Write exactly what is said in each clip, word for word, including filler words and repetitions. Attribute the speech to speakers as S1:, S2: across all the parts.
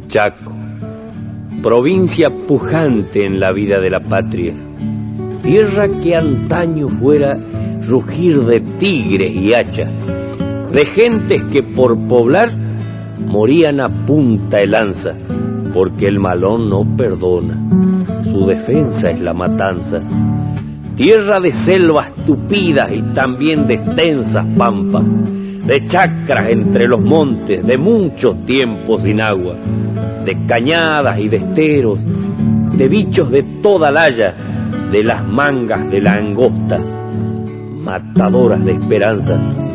S1: Chaco, provincia pujante en la vida de la patria, tierra que antaño fuera rugir de tigres y hachas, de gentes que por poblar morían a punta de lanza, porque el malón no perdona, su defensa es la matanza. Tierra de selvas tupidas y también de extensas pampas, de chacras entre los montes, de muchos tiempos sin agua, de cañadas y de esteros, de bichos de toda la haya, de las mangas de la angosta, matadoras de esperanza.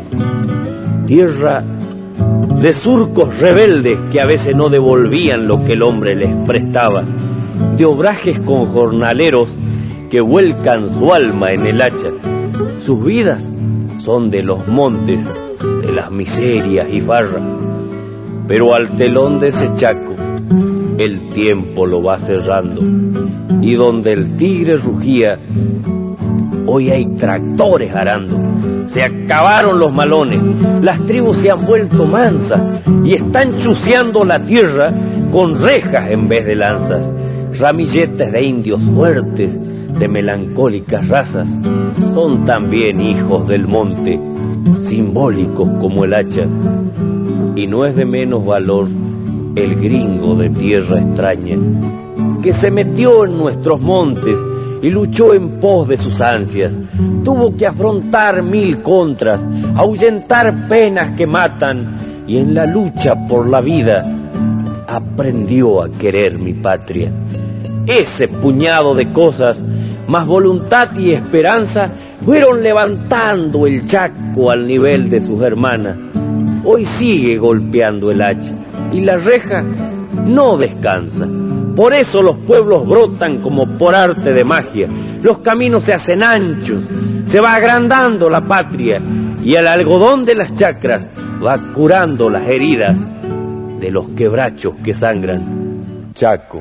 S1: Tierra de surcos rebeldes que a veces no devolvían lo que el hombre les prestaba, de obrajes con jornaleros que vuelcan su alma en el hacha. Sus vidas son de los montes, de las miserias y farras, pero al telón de ese Chaco el tiempo lo va cerrando, y donde el tigre rugía hoy hay tractores arando. Se acabaron los malones, las tribus se han vuelto mansas y están chuceando la tierra con rejas en vez de lanzas. Ramilletes de indios fuertes, de melancólicas razas, son también hijos del monte, simbólicos como el hacha. Y no es de menos valor el gringo de tierra extraña, que se metió en nuestros montes y luchó en pos de sus ansias. Tuvo que afrontar mil contras, ahuyentar penas que matan, y en la lucha por la vida aprendió a querer mi patria. Ese puñado de cosas, más voluntad y esperanza, fueron levantando el Chaco al nivel de sus hermanas. Hoy sigue golpeando el hacha y la reja no descansa. Por eso los pueblos brotan como por arte de magia, los caminos se hacen anchos, se va agrandando la patria, y el algodón de las chacras va curando las heridas de los quebrachos que sangran. Chaco,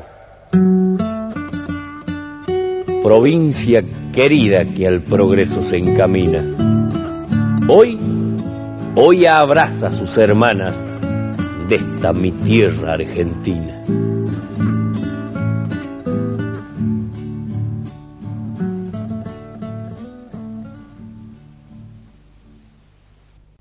S1: provincia querida que al progreso se encamina, hoy, hoy abraza a sus hermanas de esta mi tierra argentina.